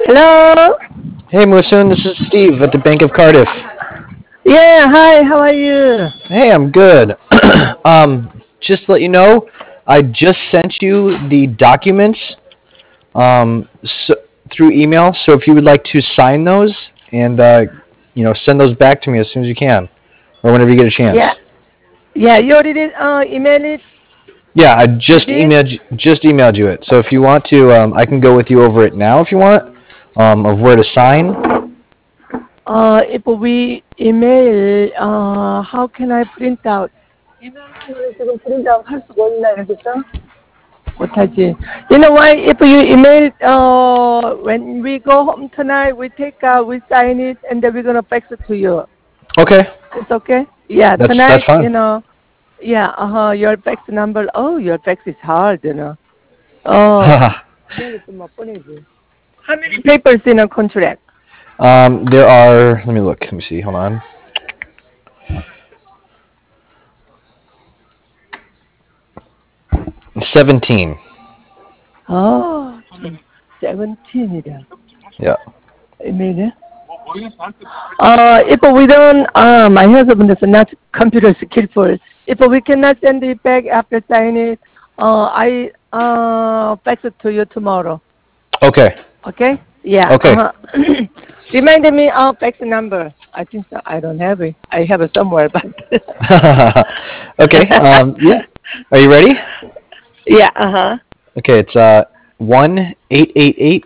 Hello. Hey Musun, this is Steve at the Bank of Cardiff. Yeah. Hi. How are you? Hey, I'm good. Just to let you know, I just sent you the documents through email. So if you would like to sign those and send those back to me as soon as you can, or whenever you get a Yeah. chance. Yeah. You already did. Email it. Yeah, I You just did. emailed you it. So if you want to, I can go with you over it now if you want, of where to sign. If we email, how can I print out? 이메일한 거를 지금 print out 할 수가 없나 여기서? 못하지. You know why? If you email, when we go home tonight, we take out, we sign it, and then we're gonna fax it to you. Okay, It's okay? Yeah. that's Tonight, fine. Yeah. Your fax number. Oh, your fax is hard. Oh. 이메일이 좀 몇 번이지? How many papers in a contract? There are. Let me look. Let me see. Hold on. 17. Oh, 17이래. Yeah. 이메일에? If we don't, my husband is not computer skillful. If we cannot send it back after signing it, I fax it to you tomorrow. Okay. Okay? Yeah. Okay. Remind me of fax number. I think so. I don't have it. I have it somewhere, but Okay. Yeah. Are you ready? yeah. Okay. It's 1-888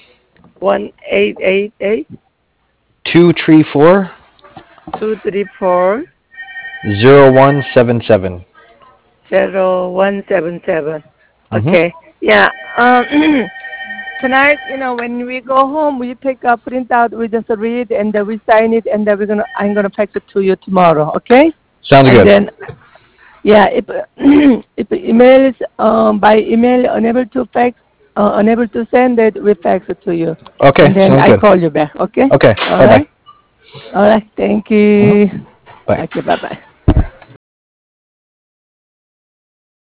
1888 234 234 0177. 0177. Mm-hmm. Okay. Yeah. Tonight, when we go home, we take a printout, we just read, and then we sign it, and then I'm gonna fax it to you tomorrow. Okay? Sounds And good. then, yeah, if if email is by email unable to fax, unable to send it, we fax it to you, Okay. and then Sounds I good. call you back. Okay? Okay. All Bye bye. right. All right. Thank Mm-hmm. you. Bye. Okay. Bye bye.